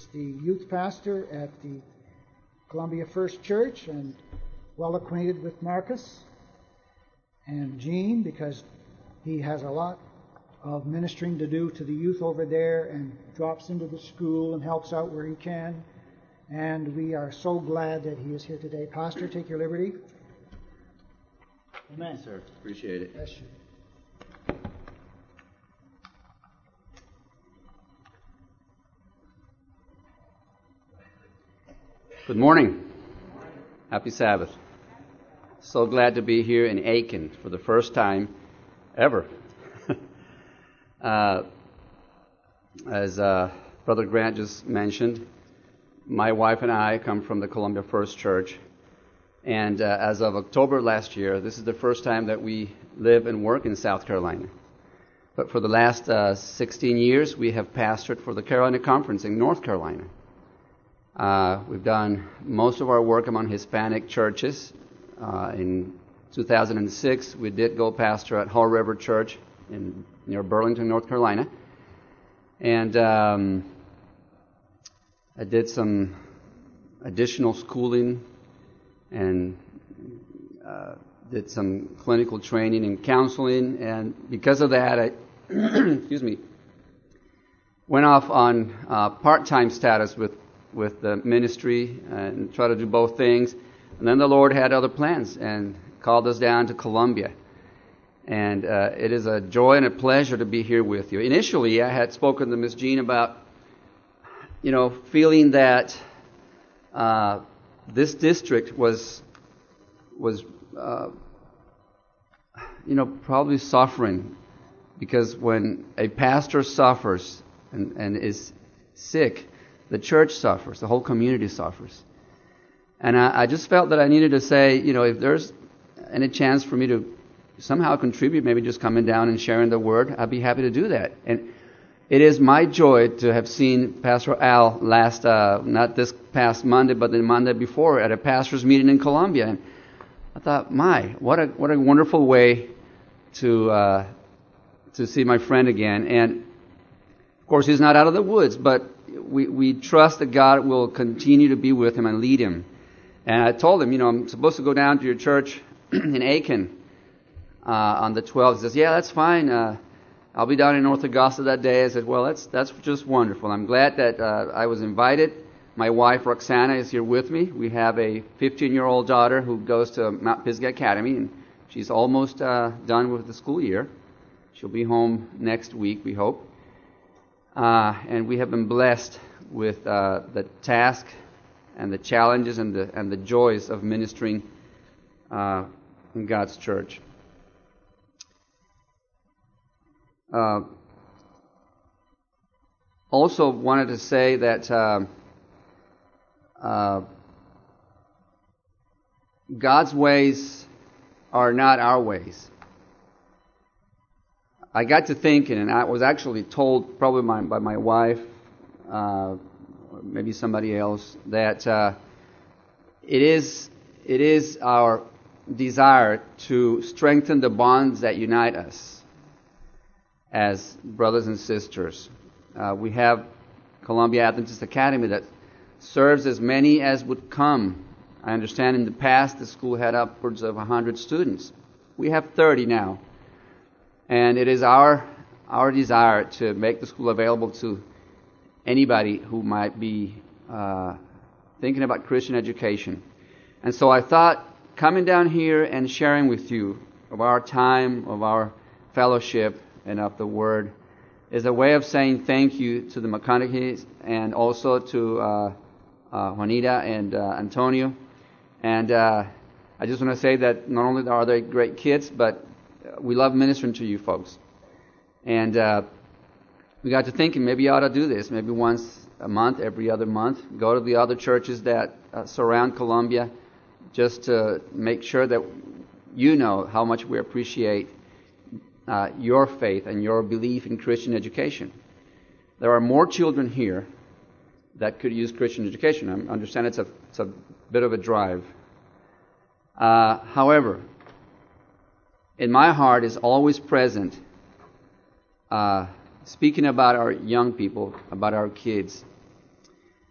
the youth pastor at the Columbia First Church and well acquainted with Marcus and Gene because he has a lot of ministering to do to the youth over there and drops into the school and helps out where he can. And we are so glad that he is here today. Pastor, take your liberty. Amen. Yes, sir. Appreciate it. Bless you. Good morning. Happy Sabbath. So glad to be here in Aiken for the first time ever. As Brother Grant just mentioned, my wife and I come from the Columbia First Church. And as of October last year, this is the first time that we live and work in South Carolina. But for the last 16 years, we have pastored for the Carolina Conference in North Carolina. We've done most of our work among Hispanic churches. In 2006, we did go pastor at Haw River Church near Burlington, North Carolina. And I did some additional schooling and did some clinical training and counseling. And because of that, I went off on part-time status with the ministry and try to do both things. And then the Lord had other plans and called us down to Columbia. And it is a joy and a pleasure to be here with you. Initially, I had spoken to Miss Jean about, feeling that this district was probably suffering, because when a pastor suffers and is sick, the church suffers, the whole community suffers. And I just felt that I needed to say, if there's any chance for me to somehow contribute, maybe just coming down and sharing the word, I'd be happy to do that. And it is my joy to have seen Pastor Al not this past Monday, but the Monday before at a pastor's meeting in Columbia. And I thought, what a wonderful way to see my friend again. And of course, he's not out of the woods, but we trust that God will continue to be with him and lead him. And I told him, I'm supposed to go down to your church in Aiken on the 12th. He says, yeah, that's fine. I'll be down in North Augusta that day. I said, well, that's just wonderful. I'm glad that I was invited. My wife, Roxana, is here with me. We have a 15-year-old daughter who goes to Mount Pisgah Academy, and she's almost done with the school year. She'll be home next week, we hope. And we have been blessed with the task and the challenges and the joys of ministering in God's church. Also wanted to say that God's ways are not our ways. I got to thinking, and I was actually told probably by my wife, or maybe somebody else, that it is our desire to strengthen the bonds that unite us as brothers and sisters. We have Columbia Adventist Academy that serves as many as would come. I understand in the past the school had upwards of 100 students. We have 30 now. And it is our desire to make the school available to anybody who might be thinking about Christian education. And so I thought coming down here and sharing with you of our time, of our fellowship, and of the Word is a way of saying thank you to the McConaughey's and also to Juanita and Antonio. And I just want to say that not only are they great kids, but we love ministering to you folks. And we got to thinking maybe you ought to do this, maybe once a month, every other month. Go to the other churches that surround Columbia just to make sure that you know how much we appreciate your faith and your belief in Christian education. There are more children here that could use Christian education. I understand it's a bit of a drive. However, in my heart is always present speaking about our young people, about our kids.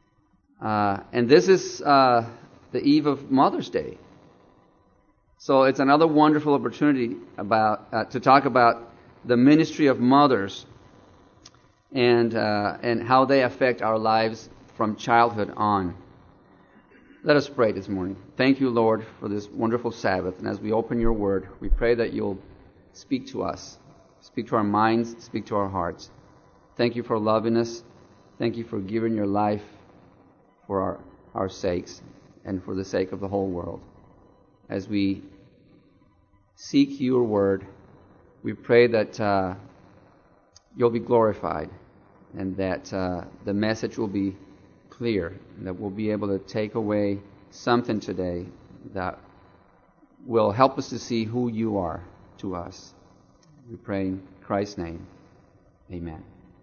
And this is the eve of Mother's Day. So it's another wonderful opportunity to talk about the ministry of mothers and how they affect our lives from childhood on. Let us pray this morning. Thank you, Lord, for this wonderful Sabbath. And as we open your word, we pray that you'll speak to us, speak to our minds, speak to our hearts. Thank you for loving us. Thank you for giving your life for our sakes and for the sake of the whole world. As we seek your word, we pray that you'll be glorified and that the message will be clear, and that we'll be able to take away something today that will help us to see who you are to us. We pray in Christ's name. Amen.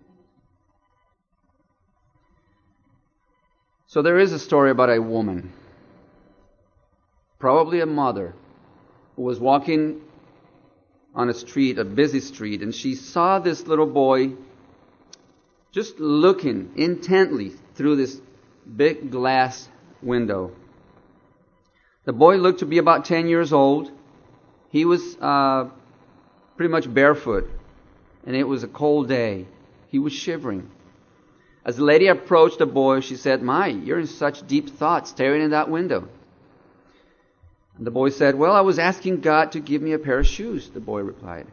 So there is a story about a woman, probably a mother, who was walking on a busy street, and she saw this little boy just looking intently through this big glass window. The boy looked to be about 10 years old. He was pretty much barefoot, and it was a cold day. He was shivering. As the lady approached the boy, she said, "My, you're in such deep thought staring in that window." And the boy said, "Well, I was asking God to give me a pair of shoes," the boy replied.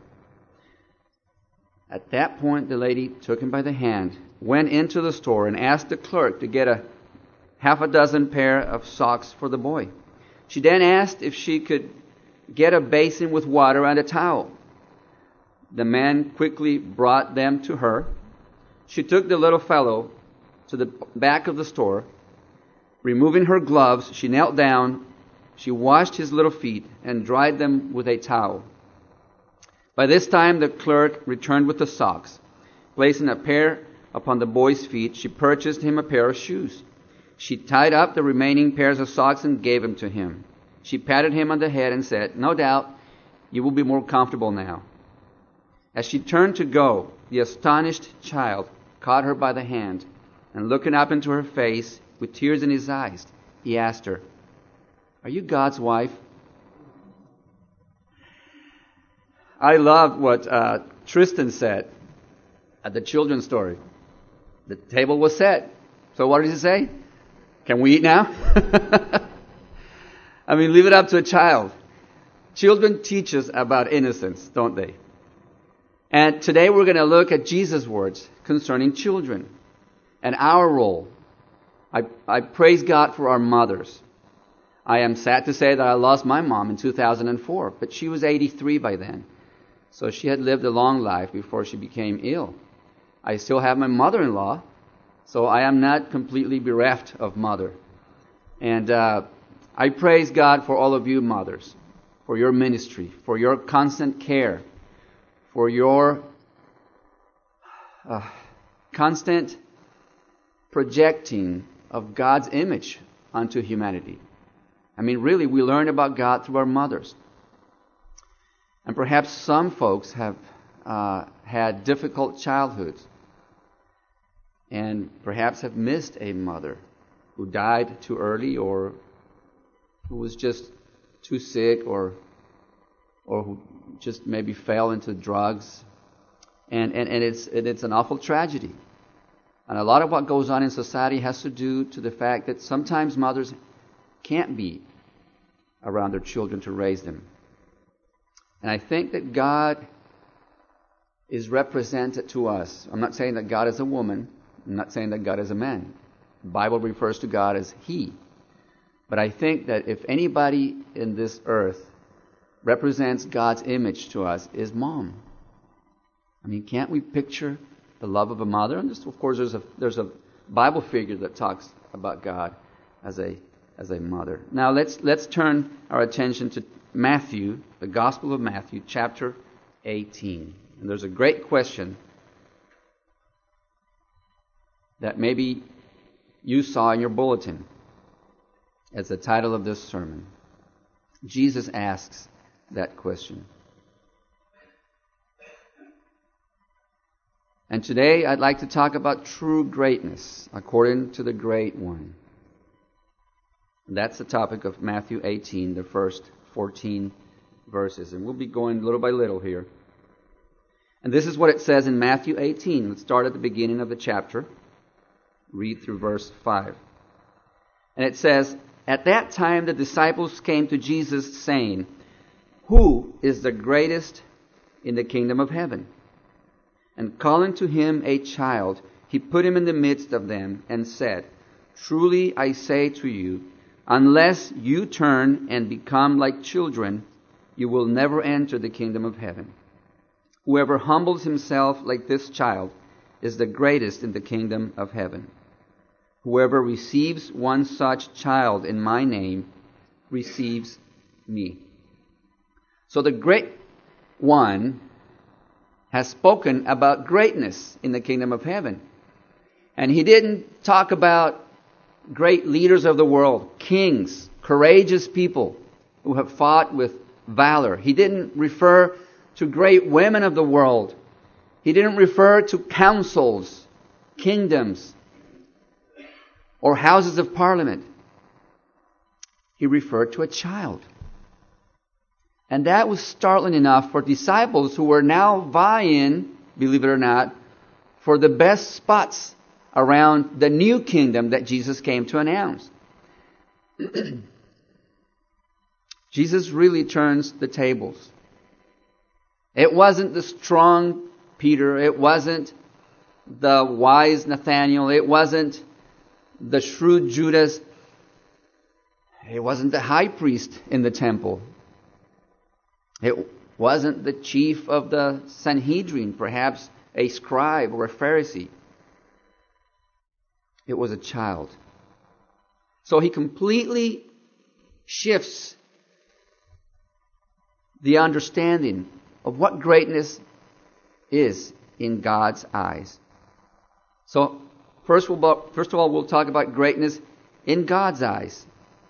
At that point, the lady took him by the hand, went into the store, and asked the clerk to get a half a dozen pair of socks for the boy. She then asked if she could get a basin with water and a towel. The man quickly brought them to her. She took the little fellow to the back of the store. Removing her gloves, she knelt down, she washed his little feet, and dried them with a towel. By this time, the clerk returned with the socks. Placing a pair upon the boy's feet, she purchased him a pair of shoes. She tied up the remaining pairs of socks and gave them to him. She patted him on the head and said, "No doubt you will be more comfortable now." As she turned to go, the astonished child caught her by the hand, and looking up into her face with tears in his eyes, he asked her, "Are you God's wife?" I loved what Tristan said at the children's story. The table was set. So what did he say? Can we eat now? I mean, leave it up to a child. Children teach us about innocence, don't they? And today we're going to look at Jesus' words concerning children and our role. I praise God for our mothers. I am sad to say that I lost my mom in 2004, but she was 83 by then. So she had lived a long life before she became ill. I still have my mother-in-law, so I am not completely bereft of mother. And I praise God for all of you mothers, for your ministry, for your constant care, for your constant projecting of God's image onto humanity. I mean, really, we learn about God through our mothers. And perhaps some folks have had difficult childhoods and perhaps have missed a mother who died too early or who was just too sick or who just maybe fell into drugs. And it's an awful tragedy. And a lot of what goes on in society has to do to the fact that sometimes mothers can't be around their children to raise them. And I think that God is represented to us. I'm not saying that God is a woman. I'm not saying that God is a man. The Bible refers to God as He. But I think that if anybody in this earth represents God's image to us, is Mom. I mean, can't we picture the love of a mother? And of course, there's a Bible figure that talks about God as a mother. Now let's turn our attention to Matthew, the Gospel of Matthew, chapter 18. And there's a great question that maybe you saw in your bulletin as the title of this sermon. Jesus asks that question. And today I'd like to talk about true greatness according to the Great One. That's the topic of Matthew 18, the first 14 verses. And we'll be going little by little here. And this is what it says in Matthew 18. Let's start at the beginning of the chapter. Read through verse 5. And it says, "At that time the disciples came to Jesus, saying, 'Who is the greatest in the kingdom of heaven?' And calling to him a child, he put him in the midst of them, and said, 'Truly I say to you, unless you turn and become like children, you will never enter the kingdom of heaven. Whoever humbles himself like this child is the greatest in the kingdom of heaven. Whoever receives one such child in my name receives me.'" So the great one has spoken about greatness in the kingdom of heaven. And he didn't talk about great leaders of the world, kings, courageous people who have fought with valor. He didn't refer to great women of the world. He didn't refer to councils, kingdoms, or houses of parliament. He referred to a child. And that was startling enough for disciples who were now vying, believe it or not, for the best spots around the new kingdom that Jesus came to announce. Jesus really turns the tables. It wasn't the strong Peter. It wasn't the wise Nathaniel. It wasn't the shrewd Judas. It wasn't the high priest in the temple. It wasn't the chief of the Sanhedrin, perhaps a scribe or a Pharisee. It was a child. So he completely shifts the understanding of what greatness is in God's eyes. So first of all, we'll talk about greatness in God's eyes.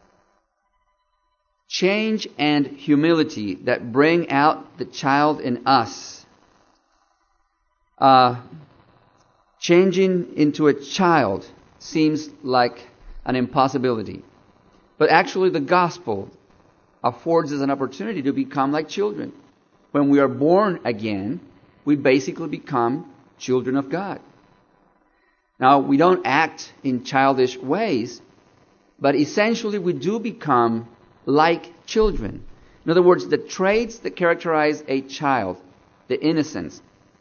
Change and humility that bring out the child in us. Changing into a child seems like an impossibility. But actually the gospel affords us an opportunity to become like children. When we are born again, we basically become children of God. Now, we don't act in childish ways, but essentially we do become like children. In other words, the traits that characterize a child, the innocence,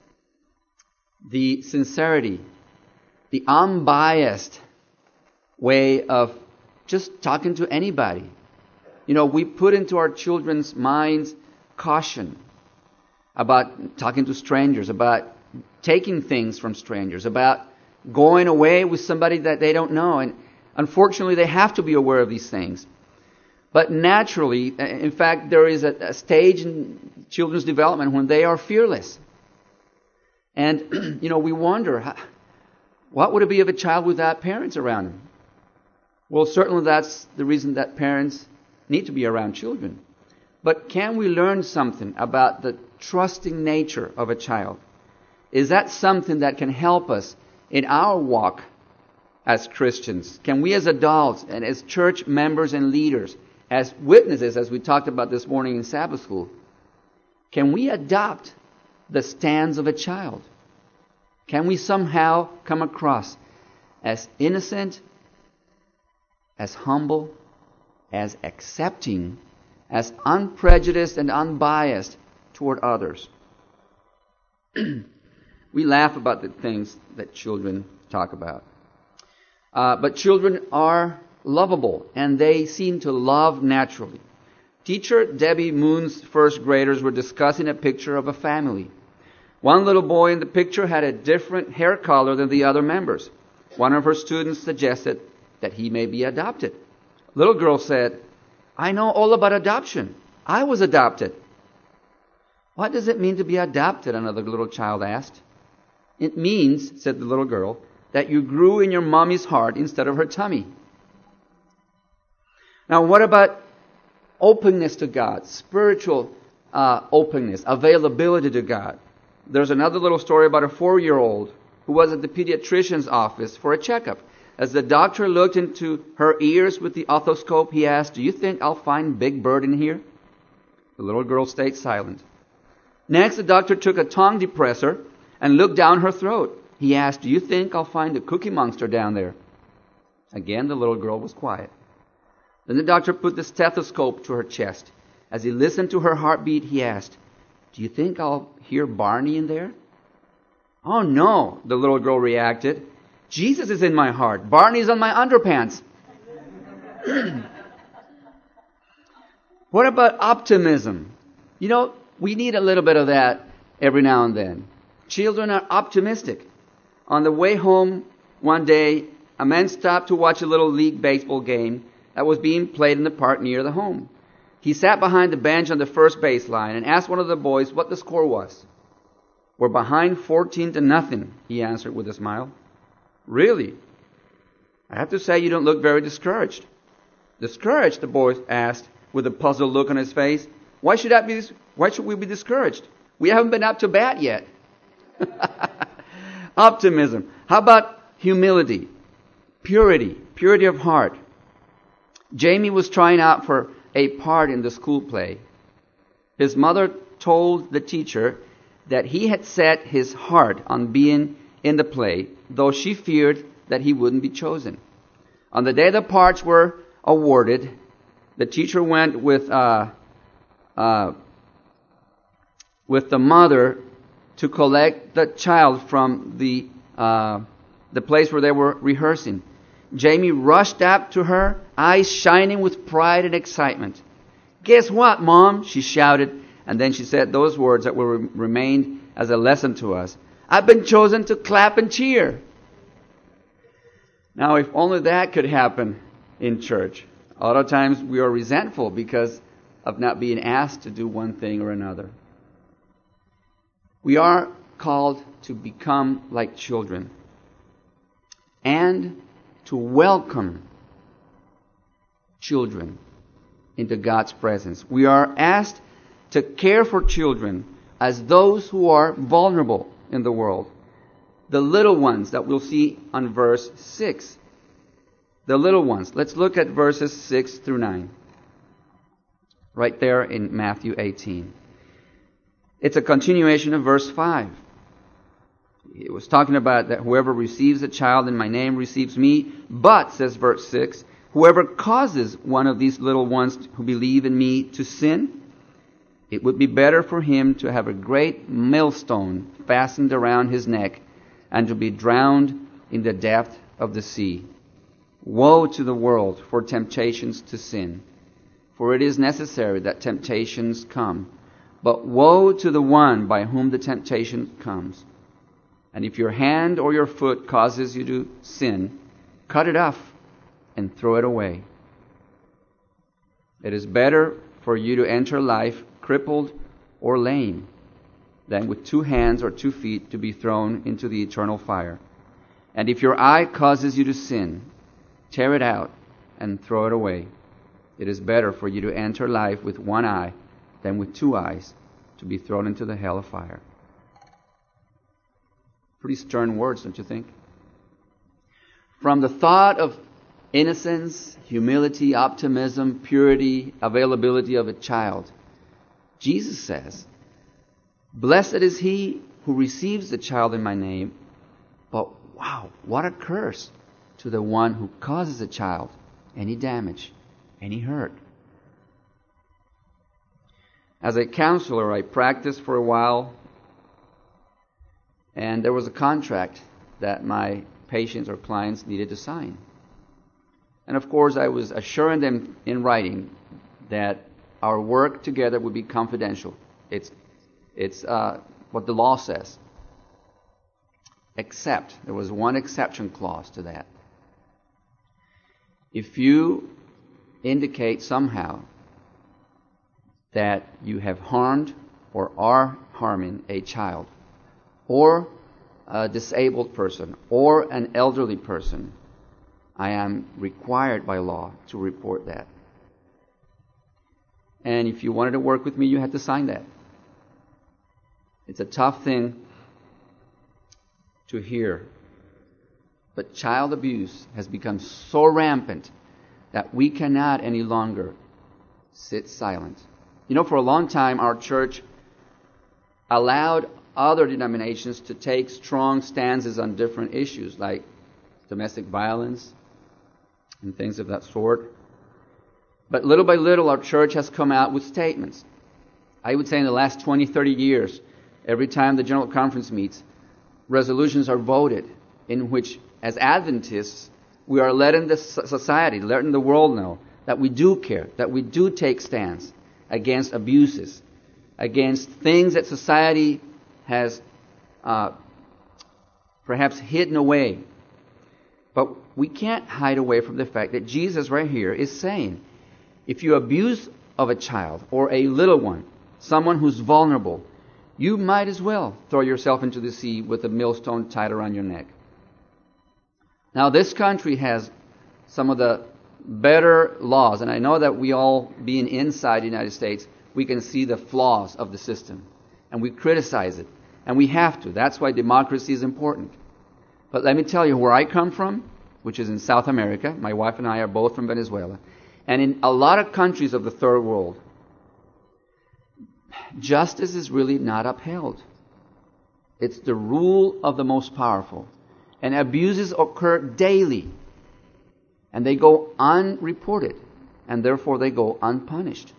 the sincerity, the unbiased way of just talking to anybody. You know, we put into our children's minds caution about talking to strangers, about taking things from strangers, about going away with somebody that they don't know. And unfortunately, they have to be aware of these things. But naturally, in fact, there is a stage in children's development when they are fearless. And, you know, we wonder, what would it be of a child without parents around him? Well, certainly that's the reason that parents need to be around children. But can we learn something about the trusting nature of a child? Is that something that can help us in our walk as Christians? Can we as adults and as church members and leaders, as witnesses, as we talked about this morning in Sabbath school, can we adopt the stands of a child? Can we somehow come across as innocent, as humble, as accepting, as unprejudiced and unbiased toward others? We laugh about the things that children talk about. But children are lovable, and they seem to love naturally. Teacher Debbie Moon's first graders were discussing a picture of a family. One little boy in the picture had a different hair color than the other members. One of her students suggested that he may be adopted. Little girl said, "I know all about adoption. I was adopted." "What does it mean to be adopted?" another little child asked. "It means," said the little girl, "that you grew in your mommy's heart instead of her tummy." Now, what about openness to God, spiritual openness, availability to God? There's another little story about a 4-year-old who was at the pediatrician's office for a checkup. As the doctor looked into her ears with the otoscope, he asked, "Do you think I'll find Big Bird in here?" The little girl stayed silent. Next, the doctor took a tongue depressor and looked down her throat. He asked, "Do you think I'll find the Cookie Monster down there?" Again, the little girl was quiet. Then the doctor put the stethoscope to her chest. As he listened to her heartbeat, he asked, "Do you think I'll hear Barney in there?" "Oh no," the little girl reacted. "Jesus is in my heart. Barney's on my underpants." What about optimism? You know, we need a little bit of that every now and then. Children are optimistic. On the way home one day, a man stopped to watch a little league baseball game that was being played in the park near the home. He sat behind the bench on the first baseline and asked one of the boys what the score was. "We're behind 14-0, he answered with a smile. "Really? I have to say you don't look very discouraged." "Discouraged?" the boy asked with a puzzled look on his face. Why should we be discouraged? We haven't been up to bat yet." Optimism. How about humility? Purity of heart. Jamie was trying out for a part in the school play. His mother told the teacher that he had set his heart on being in the play, though she feared that he wouldn't be chosen. On the day the parts were awarded, the teacher went with the mother to collect the child from the place where they were rehearsing. Jamie rushed up to her, eyes shining with pride and excitement. "Guess what, Mom?" she shouted, and then she said those words that will remain as a lesson to us. "I've been chosen to clap and cheer." Now, if only that could happen in church. A lot of times we are resentful because of not being asked to do one thing or another. We are called to become like children and to welcome children into God's presence. We are asked to care for children as those who are vulnerable in the world. The little ones that we'll see on verse 6. The little ones. Let's look at verses 6 through 9. Right there in Matthew 18. It's a continuation of verse 5. It was talking about that whoever receives a child in my name receives me. But, says verse 6, whoever causes one of these little ones who believe in me to sin, it would be better for him to have a great millstone fastened around his neck and to be drowned in the depth of the sea. Woe to the world for temptations to sin, for it is necessary that temptations come. But woe to the one by whom the temptation comes. And if your hand or your foot causes you to sin, cut it off and throw it away. It is better for you to enter life crippled or lame than with 2 hands or 2 feet to be thrown into the eternal fire. And if your eye causes you to sin, tear it out and throw it away. It is better for you to enter life with 1 eye than with 2 eyes to be thrown into the hell of fire. Pretty stern words, don't you think? From the thought of innocence, humility, optimism, purity, availability of a child, Jesus says, "Blessed is he who receives the child in my name." But wow, what a curse to the one who causes a child any damage, any hurt. As a counselor, I practiced for a while, and there was a contract that my patients or clients needed to sign. And of course, I was assuring them in writing that our work together would be confidential. It's what the law says. Except, there was one exception clause to that. If you indicate somehow that you have harmed or are harming a child, or a disabled person, or an elderly person, I am required by law to report that. And if you wanted to work with me, you had to sign that. It's a tough thing to hear. But child abuse has become so rampant that we cannot any longer sit silent. You know, for a long time, our church allowed other denominations to take strong stances on different issues like domestic violence and things of that sort. But little by little, our church has come out with statements. I would say in the last 20, 30 years, every time the General Conference meets, resolutions are voted in which, as Adventists, we are letting the society, letting the world know that we do care, that we do take stands against abuses, against things that society has perhaps hidden away. But we can't hide away from the fact that Jesus right here is saying, if you abuse of a child or a little one, someone who's vulnerable, you might as well throw yourself into the sea with a millstone tied around your neck. Now, this country has some of the better laws, and I know that we all, being inside the United States, we can see the flaws of the system, and we criticize it, and we have to. That's why democracy is important. But let me tell you, where I come from, which is in South America, my wife and I are both from Venezuela, and in a lot of countries of the third world, justice is really not upheld. It's the rule of the most powerful. And abuses occur daily. And they go unreported. And therefore they go unpunished.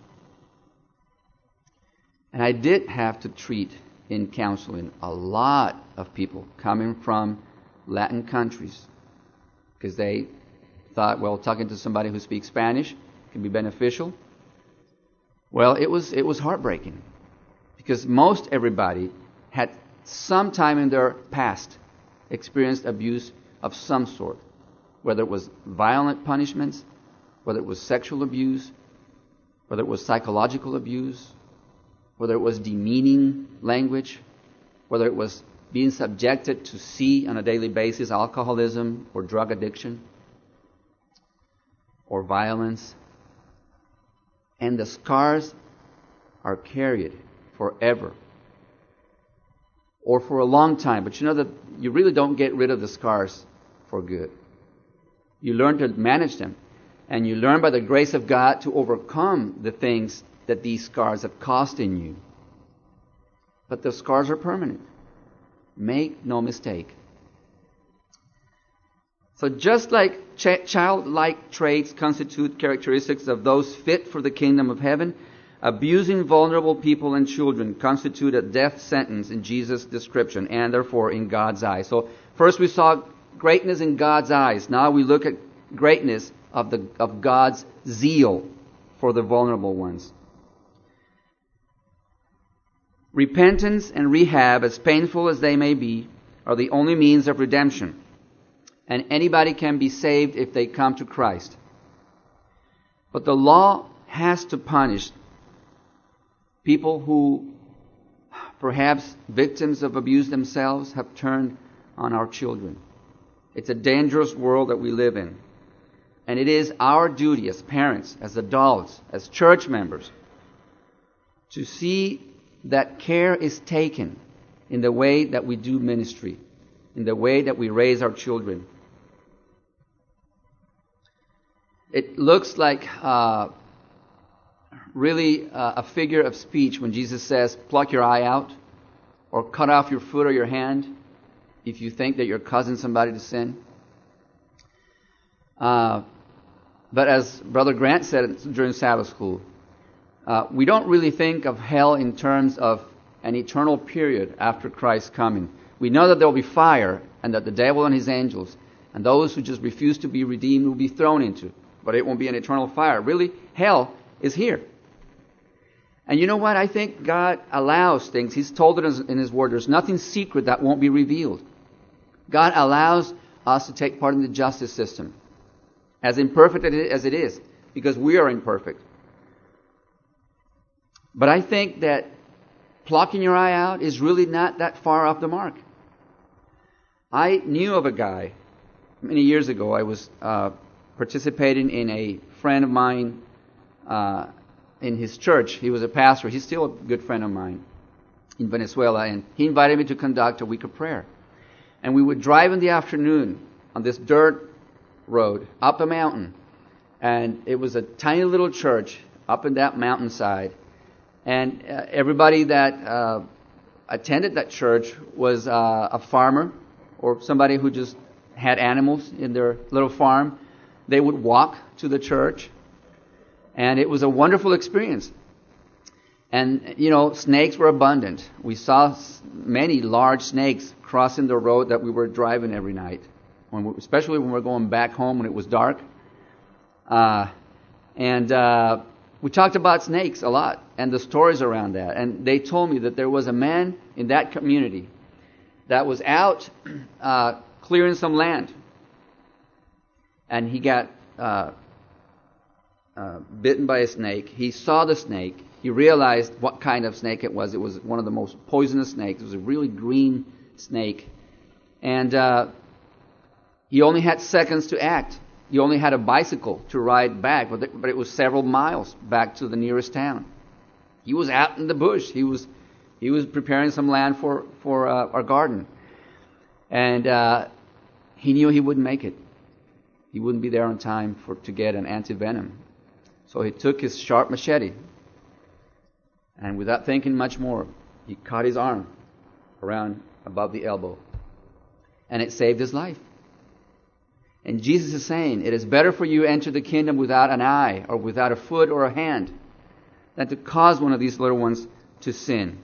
And I did have to treat in counseling a lot of people coming from Latin countries. Because they thought, well, talking to somebody who speaks Spanish can be beneficial. Well, it was heartbreaking. Because most everybody had some time in their past experienced abuse of some sort, whether it was violent punishments, whether it was sexual abuse, whether it was psychological abuse, whether it was demeaning language, whether it was being subjected to see on a daily basis alcoholism or drug addiction or violence. And the scars are carried forever or for a long time. But you know that you really don't get rid of the scars for good. You learn to manage them. And you learn by the grace of God to overcome the things that these scars have caused in you. But the scars are permanent. Make no mistake. So just like childlike traits constitute characteristics of those fit for the kingdom of heaven, abusing vulnerable people and children constitute a death sentence in Jesus' description and therefore in God's eyes. So first we saw greatness in God's eyes. Now we look at greatness of God's zeal for the vulnerable ones. Repentance and rehab, as painful as they may be, are the only means of redemption. And anybody can be saved if they come to Christ. But the law has to punish people who, perhaps victims of abuse themselves, have turned on our children. It's a dangerous world that we live in. And it is our duty as parents, as adults, as church members, to see that care is taken in the way that we do ministry, in the way that we raise our children. It looks like really a figure of speech when Jesus says, pluck your eye out, or cut off your foot or your hand if you think that you're causing somebody to sin. But as Brother Grant said during Sabbath school, we don't really think of hell in terms of an eternal period after Christ's coming. We know that there will be fire and that the devil and his angels and those who just refuse to be redeemed will be thrown into. But it won't be an eternal fire. Really, hell is here. And you know what? I think God allows things. He's told it in His Word. There's nothing secret that won't be revealed. God allows us to take part in the justice system, as imperfect as it is, because we are imperfect. But I think that plucking your eye out is really not that far off the mark. I knew of a guy many years ago. I was participating in a friend of mine in his church. He was a pastor. He's still a good friend of mine in Venezuela. And he invited me to conduct a week of prayer. And we would drive in the afternoon on this dirt road up a mountain. And it was a tiny little church up in that mountainside. And everybody that attended that church was a farmer or somebody who just had animals in their little farm. They would walk to the church. And it was a wonderful experience. And, snakes were abundant. We saw many large snakes crossing the road that we were driving every night, especially when we were going back home when it was dark. We talked about snakes a lot and the stories around that. And they told me that there was a man in that community that was out clearing some land. And he got bitten by a snake. He saw the snake. He realized what kind of snake it was. It was one of the most poisonous snakes. It was a really green snake. And he only had seconds to act. He only had a bicycle to ride back, but it was several miles back to the nearest town. He was out in the bush. He was preparing some land for our garden. And he knew he wouldn't make it. He wouldn't be there on time to get an anti-venom. So he took his sharp machete, and without thinking much more, he cut his arm around above the elbow. And it saved his life. And Jesus is saying, it is better for you to enter the kingdom without an eye or without a foot or a hand than to cause one of these little ones to sin.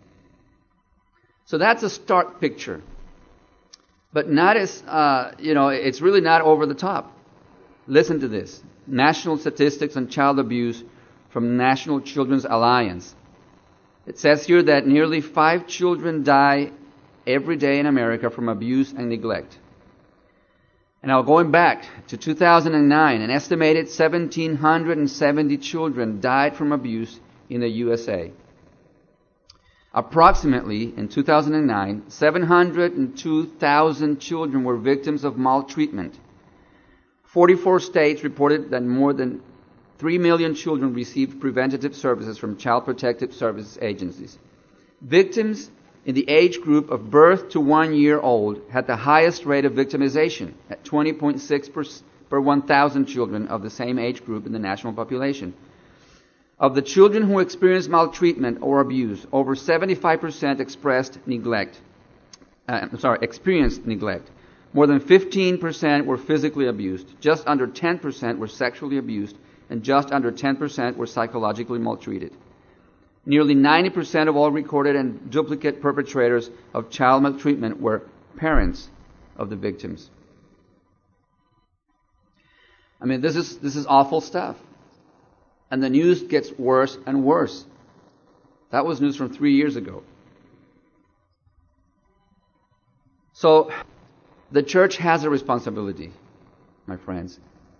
So that's a stark picture. But not as, it's really not over the top. Listen to this. National statistics on child abuse from National Children's Alliance. It says here that nearly 5 children die every day in America from abuse and neglect. And now going back to 2009, an estimated 1,770 children died from abuse in the USA. Approximately, in 2009, 702,000 children were victims of maltreatment. 44 states reported that more than 3 million children received preventative services from Child Protective Services agencies. Victims in the age group of birth to 1 year old had the highest rate of victimization at 20.6 per 1,000 children of the same age group in the national population. Of the children who experienced maltreatment or abuse, over 75% experienced neglect. More than 15% were physically abused. Just under 10% were sexually abused, and just under 10% were psychologically maltreated. Nearly 90% of all recorded and duplicate perpetrators of child maltreatment were parents of the victims. I mean, this is awful stuff. And the news gets worse and worse. That was news from 3 years ago. So, the church has a responsibility, my friends.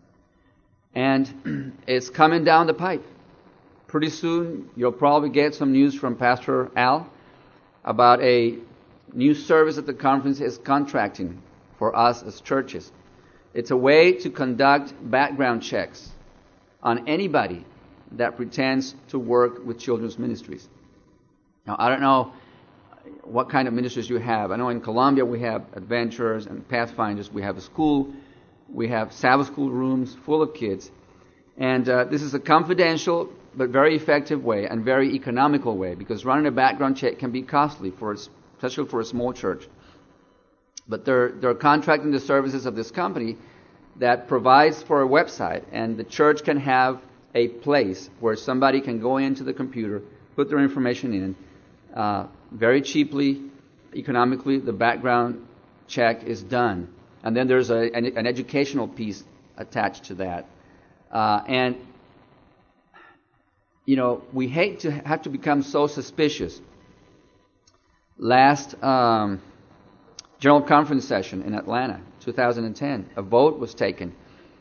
And it's coming down the pipe. Pretty soon, you'll probably get some news from Pastor Al about a new service that the conference is contracting for us as churches. It's a way to conduct background checks on anybody that pretends to work with children's ministries. Now, I don't know what kind of ministries you have. I know in Colombia we have Adventurers and Pathfinders. We have a school. We have Sabbath school rooms full of kids. And this is a confidential but very effective way and very economical way, because running a background check can be costly, especially for a small church. But they're contracting the services of this company that provides for a website, and the church can have a place where somebody can go into the computer, put their information in, very cheaply, economically. The background check is done, and then there's an educational piece attached to that. And we hate to have to become so suspicious. Last General Conference session in Atlanta, 2010, a vote was taken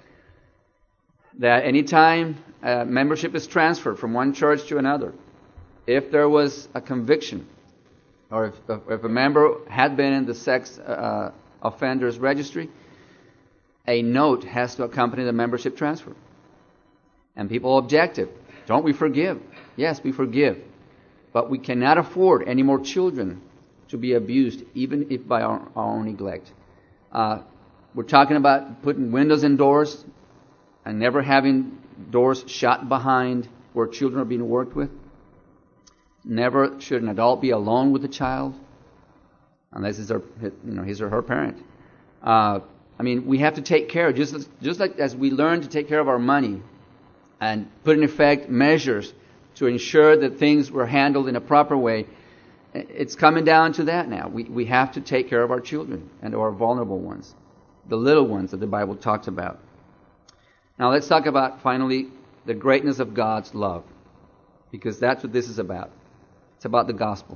that anytime membership is transferred from one church to another, if there was a conviction, or if a member had been in the sex offenders registry, a note has to accompany the membership transfer. And people objected. Don't we forgive? Yes, we forgive. But we cannot afford any more children to be abused, even if by our own neglect. We're talking about putting windows and doors and never having doors shut behind where children are being worked with. Never should an adult be alone with a child unless it's his or her parent. We have to take care, just like as we learn to take care of our money and put in effect measures to ensure that things were handled in a proper way. It's coming down to that now. We have to take care of our children and our vulnerable ones, the little ones that the Bible talks about. Now let's talk about, finally, the greatness of God's love, because that's what this is about. It's about the gospel.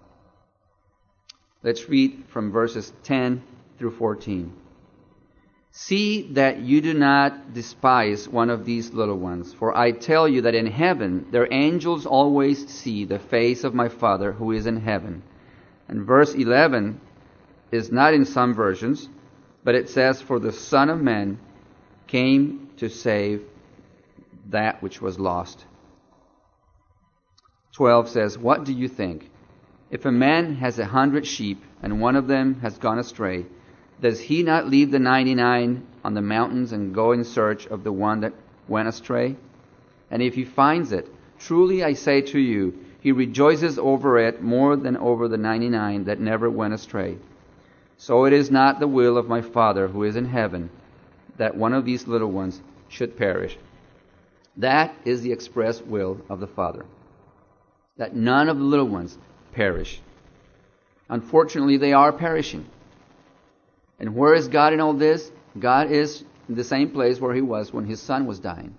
Let's read from verses 10 through 14. See that you do not despise one of these little ones, for I tell you that in heaven their angels always see the face of my Father who is in heaven. And verse 11 is not in some versions, but it says, for the Son of Man came to save that which was lost. 12 says, what do you think? If a man has 100 sheep and one of them has gone astray, does he not leave the 99 on the mountains and go in search of the one that went astray? And if he finds it, truly I say to you, he rejoices over it more than over the 99 that never went astray. So it is not the will of my Father who is in heaven that one of these little ones should perish. That is the express will of the Father, that none of the little ones perish. Unfortunately, they are perishing. And where is God in all this? God is in the same place where He was when His Son was dying.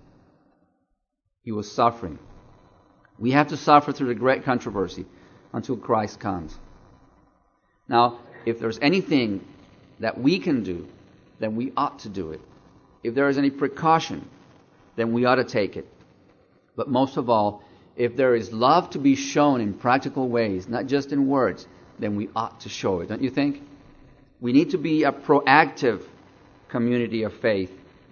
He was suffering. We have to suffer through the great controversy until Christ comes. Now, if there's anything that we can do, then we ought to do it. If there is any precaution, then we ought to take it. But most of all, if there is love to be shown in practical ways, not just in words, then we ought to show it, don't you think? We need to be a proactive community of faith.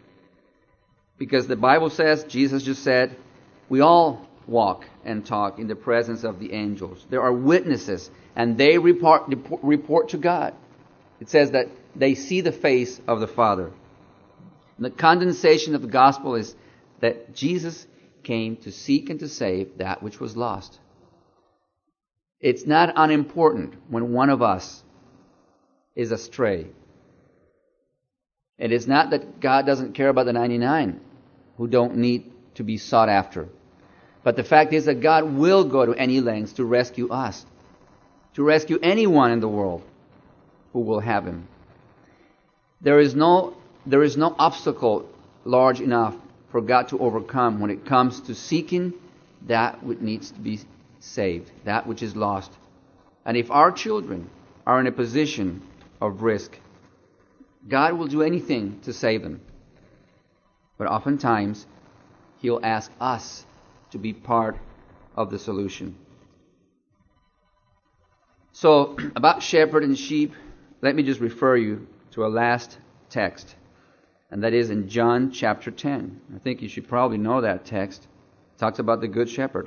Because the Bible says, Jesus just said, we all walk and talk in the presence of the angels. There are witnesses, and they report to God. It says that they see the face of the Father. And the condensation of the gospel is that Jesus came to seek and to save that which was lost. It's not unimportant when one of us is astray. It is not that God doesn't care about the 99 who don't need to be sought after. But the fact is that God will go to any lengths to rescue us, to rescue anyone in the world who will have Him. There is no obstacle large enough for God to overcome when it comes to seeking that which needs to be saved, that which is lost. And if our children are in a position of risk, God will do anything to save them. But oftentimes, He'll ask us to be part of the solution. So, about shepherd and sheep, let me just refer you to a last text. And that is in John chapter 10. I think you should probably know that text. It talks about the good shepherd.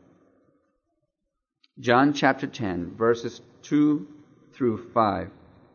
John chapter 10, verses 2 through 5.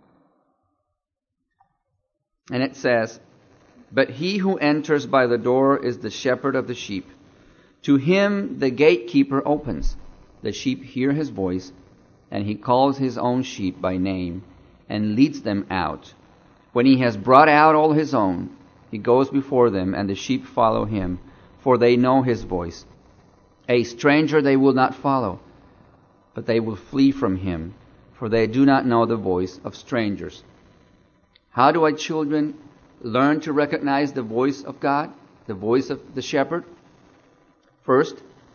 And it says, but he who enters by the door is the shepherd of the sheep. To him the gatekeeper opens. The sheep hear his voice, and he calls his own sheep by name and leads them out. When he has brought out all his own, he goes before them, and the sheep follow him, for they know his voice. A stranger they will not follow, but they will flee from him, for they do not know the voice of strangers. How do our children learn to recognize the voice of God, the voice of the shepherd? First,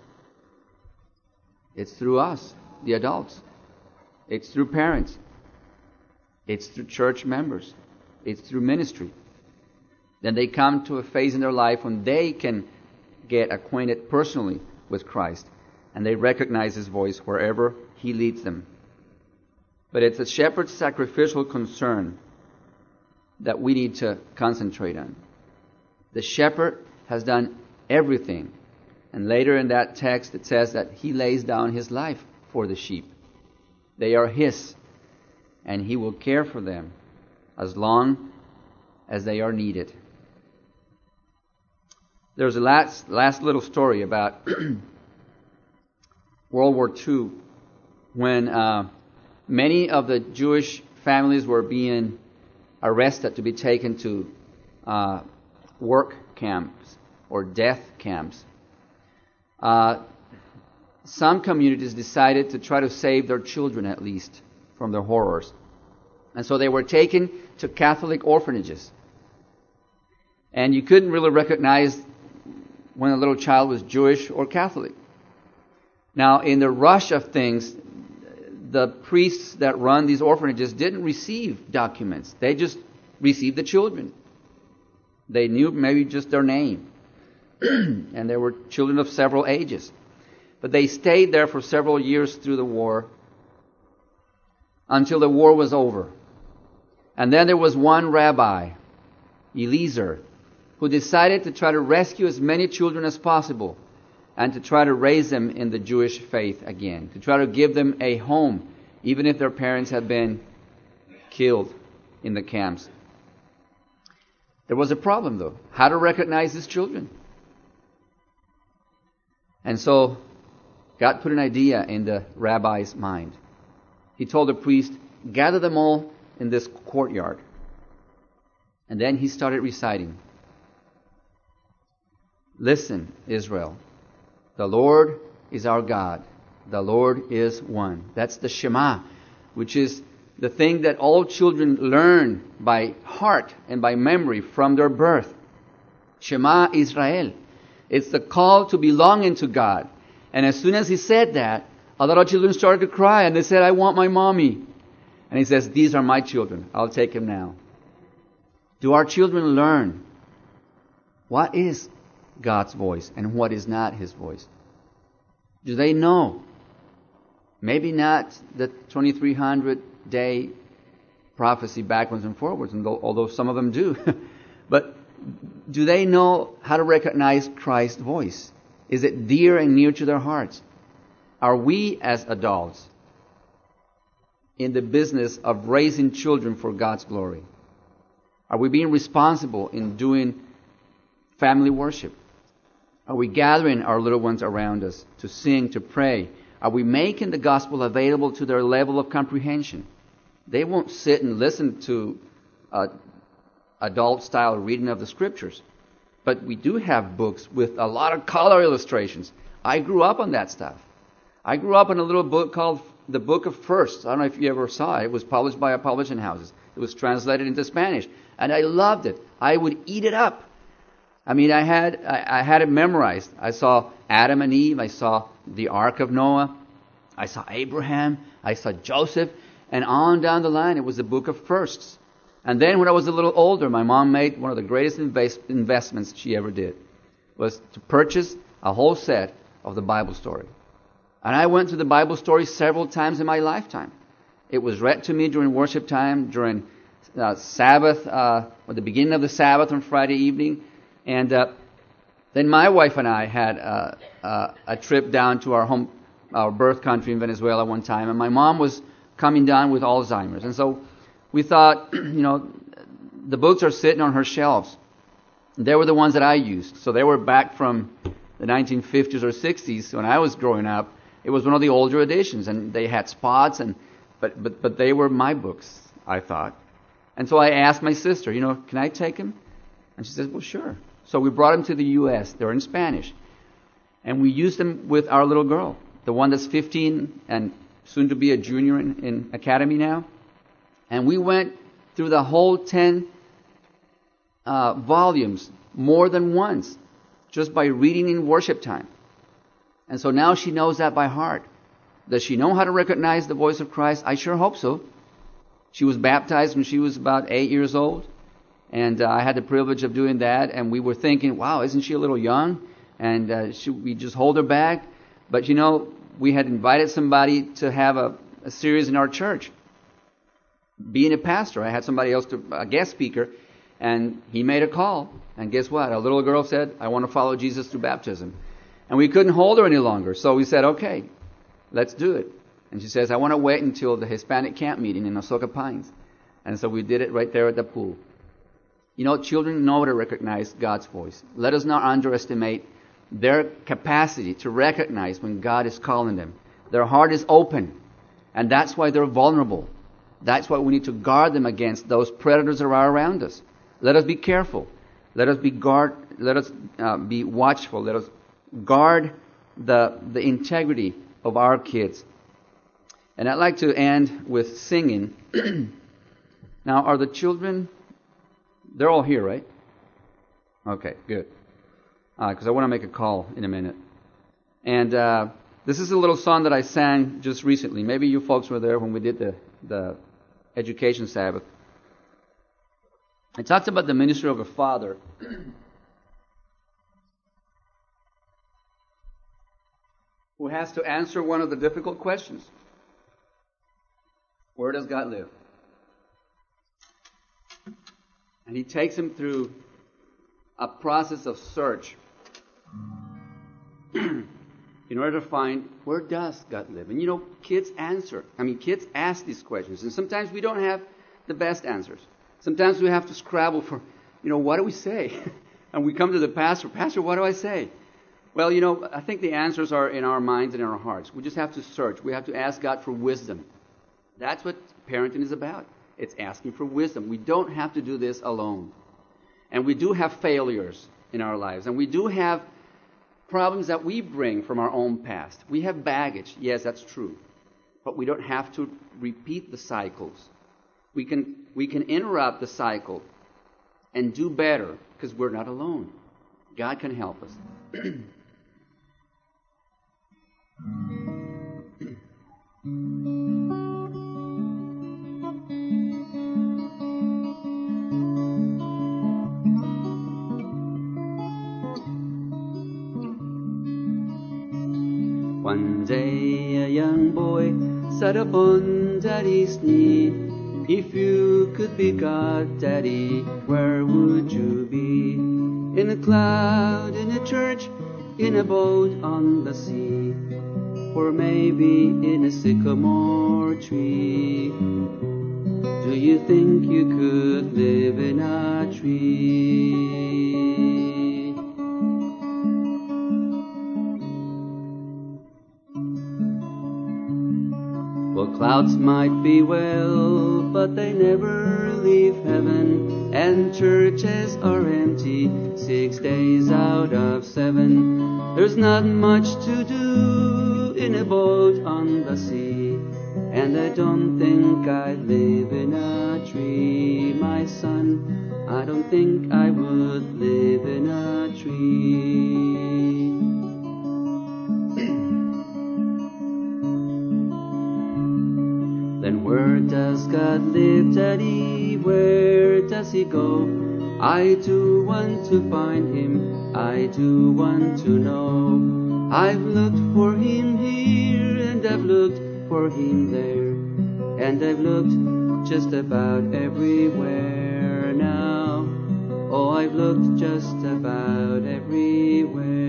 it's through us, the adults. It's through parents. It's through church members. It's through ministry. Then they come to a phase in their life when they can get acquainted personally with Christ, and they recognize His voice wherever He leads them. But it's a shepherd's sacrificial concern that we need to concentrate on. The shepherd has done everything. And later in that text it says that He lays down His life for the sheep. They are His, and He will care for them as long as they are needed. There's a last little story about World War II, when many of the Jewish families were being arrested to be taken to work camps or death camps. Some communities decided to try to save their children, at least, from the horrors. And so they were taken to Catholic orphanages. And you couldn't really recognize when a little child was Jewish or Catholic. Now, in the rush of things, the priests that run these orphanages didn't receive documents. They just received the children. They knew maybe just their name. And there were children of several ages. But they stayed there for several years through the war, until the war was over. And then there was one rabbi, Eliezer, who decided to try to rescue as many children as possible and to try to raise them in the Jewish faith again, to try to give them a home, even if their parents had been killed in the camps. There was a problem, though, how to recognize these children. And so God put an idea in the rabbi's mind. He told the priest, gather them all in this courtyard. And then he started reciting, listen, Israel, the Lord is our God. The Lord is one. That's the Shema, which is the thing that all children learn by heart and by memory from their birth. Shema Israel. It's the call to belonging to God. And as soon as he said that, a lot of children started to cry and they said, I want my mommy. And he says, these are my children. I'll take them now. Do our children learn what is God's voice and what is not His voice? Do they know? Maybe not the 2300-day prophecy backwards and forwards, although some of them do. But do they know how to recognize Christ's voice? Is it dear and near to their hearts? Are we as adults in the business of raising children for God's glory? Are we being responsible in doing family worship? Are we gathering our little ones around us to sing, to pray? Are we making the gospel available to their level of comprehension? They won't sit and listen to adult-style reading of the Scriptures. But we do have books with a lot of color illustrations. I grew up on that stuff. I grew up on a little book called The Book of Firsts. I don't know if you ever saw it. It was published by a publishing house. It was translated into Spanish. And I loved it. I would eat it up. I mean, I had it memorized. I saw Adam and Eve. I saw the Ark of Noah. I saw Abraham. I saw Joseph. And on down the line, it was the Book of Firsts. And then when I was a little older, my mom made one of the greatest investments she ever did, was to purchase a whole set of the Bible story. And I went to the Bible story several times in my lifetime. It was read to me during worship time, during Sabbath, or the beginning of the Sabbath on Friday evening. And then my wife and I had a trip down to our birth country in Venezuela one time. And my mom was coming down with Alzheimer's. And so we thought, the books are sitting on her shelves. They were the ones that I used. So they were back from the 1950s or 60s when I was growing up. It was one of the older editions, and they had spots, but they were my books, I thought. And so I asked my sister, can I take them? And she said, well, sure. So we brought them to the U.S. They're in Spanish. And we used them with our little girl, the one that's 15 and soon to be a junior in academy now. And we went through the whole 10 volumes more than once, just by reading in worship time. And so now she knows that by heart. Does she know how to recognize the voice of Christ? I sure hope so. She was baptized when she was about 8 years old. And I had the privilege of doing that. And we were thinking, wow, isn't she a little young? And should we just hold her back? But we had invited somebody to have a series in our church. Being a pastor, I had somebody else, a guest speaker, and he made a call. And guess what? A little girl said, I want to follow Jesus through baptism. And we couldn't hold her any longer. So we said, okay, let's do it. And she says, I want to wait until the Hispanic camp meeting in Asoka Pines. And so we did it right there at the pool. Children know how to recognize God's voice. Let us not underestimate their capacity to recognize when God is calling them. Their heart is open, and that's why they're vulnerable. That's why we need to guard them against those predators that are around us. Let us be careful. Let us be watchful. Let us guard the integrity of our kids. And I'd like to end with singing. Now, are the children? They're all here, right? Okay, good. Because I want to make a call in a minute. And this is a little song that I sang just recently. Maybe you folks were there when we did the Education Sabbath. It talks about the ministry of a father who has to answer one of the difficult questions. Where does God live? And he takes him through a process of search in order to find, where does God live? And kids kids ask these questions. And sometimes we don't have the best answers. Sometimes we have to scrabble for, what do we say? And we come to the pastor, what do I say? Well, I think the answers are in our minds and in our hearts. We just have to search. We have to ask God for wisdom. That's what parenting is about. It's asking for wisdom. We don't have to do this alone. And we do have failures in our lives. And we do have problems that we bring from our own past. We have baggage. Yes, that's true. But we don't have to repeat the cycles. We can interrupt the cycle and do better because we're not alone. God can help us. One day a young boy sat upon Daddy's knee. If you could be God, Daddy, where would you be? In a cloud, in a church, in a boat on the sea, or maybe in a sycamore tree. Do you think you could live in a tree? Well, clouds might be well, but they never leave heaven, and churches are empty 6 days out of 7. There's not much to do in a boat on the sea, and I don't think I'd live in a tree, my son. I don't think I would live in a tree. Then where does God live, Daddy? Where does he go? I do want to find him. I do want to know. I've looked for him here, and I've looked for him there, and I've looked just about everywhere now. Oh, I've looked just about everywhere.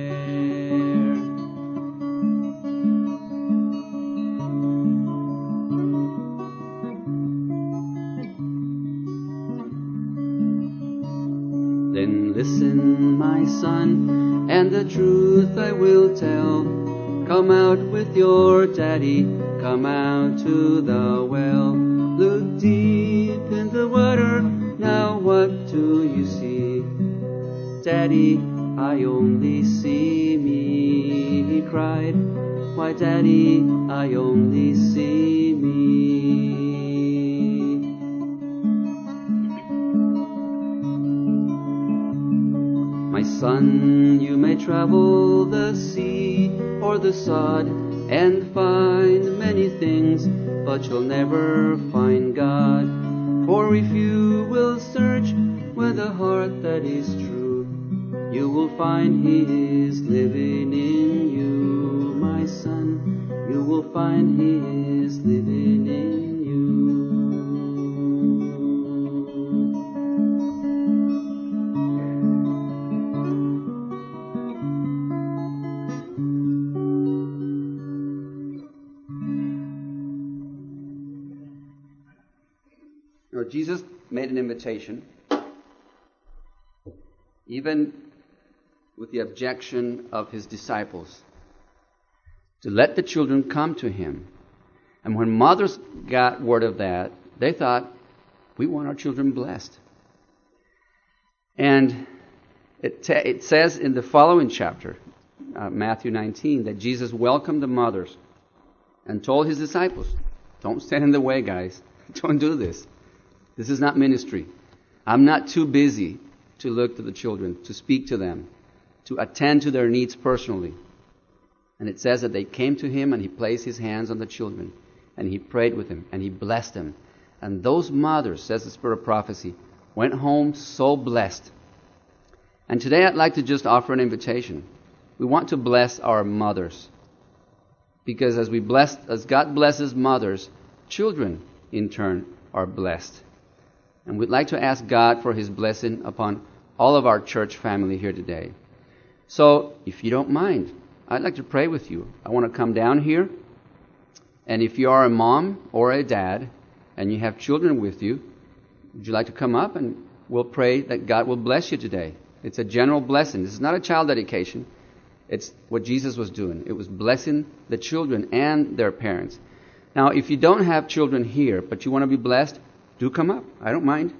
Then listen, my son, and the truth I will tell. Come out with your daddy, come out to the well. Look deep in the water, now what do you see? Daddy, I only see me, he cried. Why, Daddy, I only see me. My son, you may travel the sea or the sod and find many things, but you'll never find God. For if you will search with a heart that is true, you will find He is living in you, my son. You will find He is living in you. Jesus made an invitation even with the objection of his disciples, to let the children come to him. And when mothers got word of that, they thought, we want our children blessed. And it says in the following chapter, Matthew 19, that Jesus welcomed the mothers and told his disciples, don't stand in the way, guys. Don't do this. This is not ministry. I'm not too busy to look to the children, to speak to them, to attend to their needs personally. And it says that they came to him and he placed his hands on the children and he prayed with them and he blessed them. And those mothers, says the Spirit of Prophecy, went home so blessed. And today I'd like to just offer an invitation. We want to bless our mothers. Because as God blesses mothers, children in turn are blessed. And we'd like to ask God for his blessing upon all of our church family here today. So, if you don't mind, I'd like to pray with you. I want to come down here. And if you are a mom or a dad and you have children with you, would you like to come up and we'll pray that God will bless you today? It's a general blessing. This is not a child dedication. It's what Jesus was doing. It was blessing the children and their parents. Now, if you don't have children here, but you want to be blessed, do come up. I don't mind.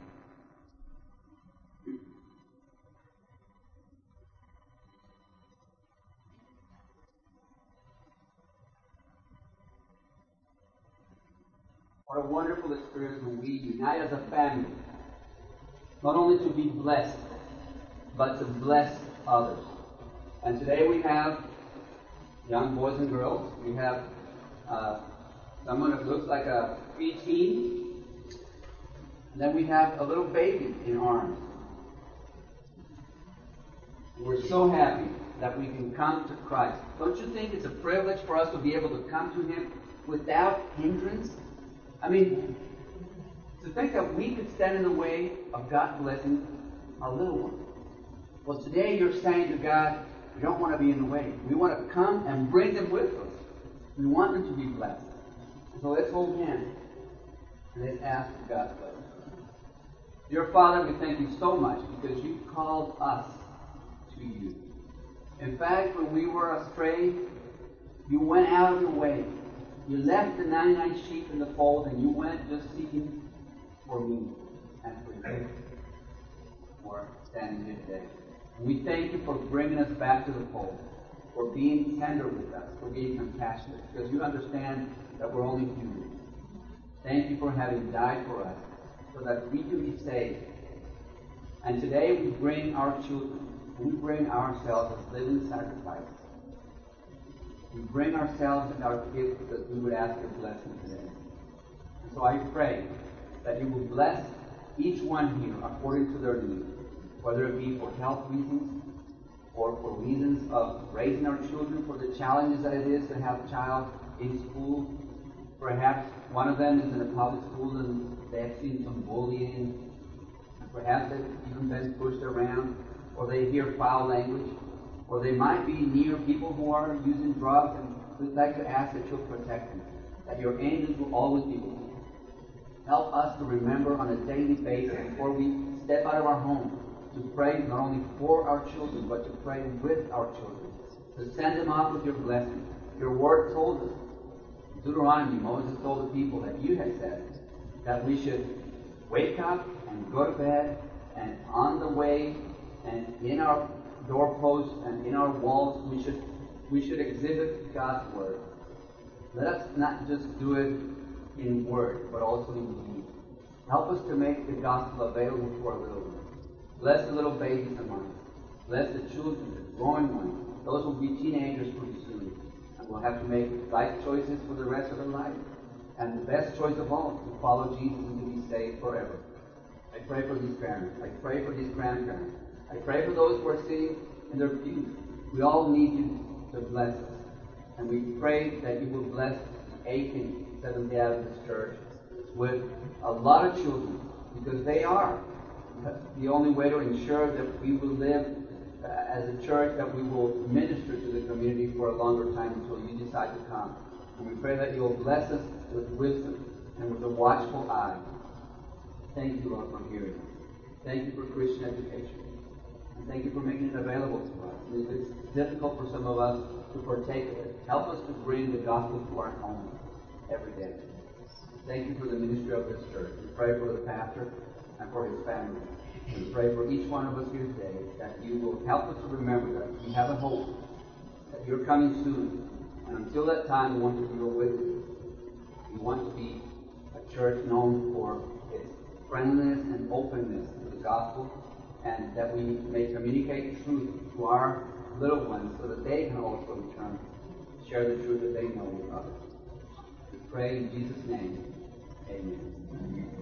What a wonderful experience when we unite as a family, not only to be blessed, but to bless others. And today we have young boys and girls. We have someone that looks like a preteen. And then we have a little baby in arms. We're so happy that we can come to Christ. Don't you think it's a privilege for us to be able to come to him without hindrance? I mean, to think that we could stand in the way of God blessing our little one. Well, today you're saying to God, we don't want to be in the way. We want to come and bring them with us. We want them to be blessed. So let's hold hands and let's ask for God's blessing. Dear Father, we thank you so much because you called us to you. In fact, when we were astray, you went out of your way. You left the 99 sheep in the fold and you went just seeking for me and for you. For standing here today. We thank you for bringing us back to the fold, for being tender with us, for being compassionate, because you understand that we're only human. Thank you for having died for us, so that we can be saved. And today we bring our children, we bring ourselves as living sacrifices. We bring ourselves and our gifts that we would ask your blessing today. And so I pray that you will bless each one here according to their needs, whether it be for health reasons or for reasons of raising our children, for the challenges that it is to have a child in school. Perhaps one of them is in a public school and they have seen some bullying. Perhaps they've even been pushed around, or they hear foul language, or they might be near people who are using drugs, and we'd like to ask that you'll protect them, that your angels will always be with them. Help us to remember on a daily basis before we step out of our home to pray not only for our children, but to pray with our children, to send them off with your blessing. Your word told us, in Deuteronomy, Moses told the people that you had said that we should wake up and go to bed, and on the way and in our doorposts and in our walls we should exhibit God's word. Let us not just do it in word, but also in deed. Help us to make the gospel available to our little ones. Bless the little babies among us. Bless the children, the growing ones. Those will be teenagers pretty soon. And we'll have to make life choices for the rest of their life. And the best choice of all, to follow Jesus and to be saved forever. I pray for these parents. I pray for these grandparents. I pray for those who are sitting in their pews. We all need you to bless us. And we pray that you will bless Aiken Seventh-day Adventist Church with a lot of children, because they are the only way to ensure that we will live as a church, that we will minister to the community for a longer time until you decide to come. And we pray that you will bless us with wisdom and with a watchful eye. Thank you, Lord, for hearing us. Thank you for Christian education. And thank you for making it available to us. And if it's difficult for some of us to partake of it, help us to bring the gospel to our homes every day. Thank you for the ministry of this church. We pray for the pastor and for his family. We pray for each one of us here today that you will help us to remember that we have a hope, that you're coming soon. And until that time, we want to be your witnesses. We want to be a church known for its friendliness and openness to the gospel, and that we may communicate the truth to our little ones so that they can also return, share the truth that they know with others. We pray in Jesus' name. Amen.